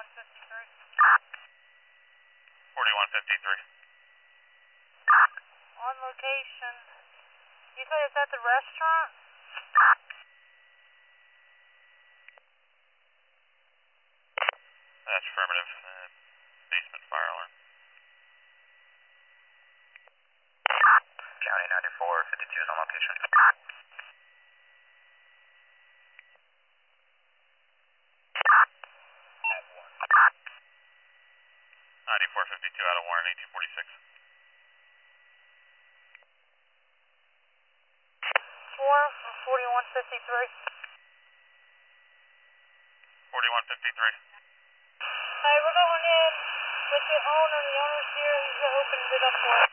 4153. On location. You say it's at the restaurant? That's affirmative. Basement fire alarm. County 9452 is on location. 9452 out of Warren, 1846. 4153. 4153. Hey, we're going in with the owner. The owner's here. He's opening it up for us.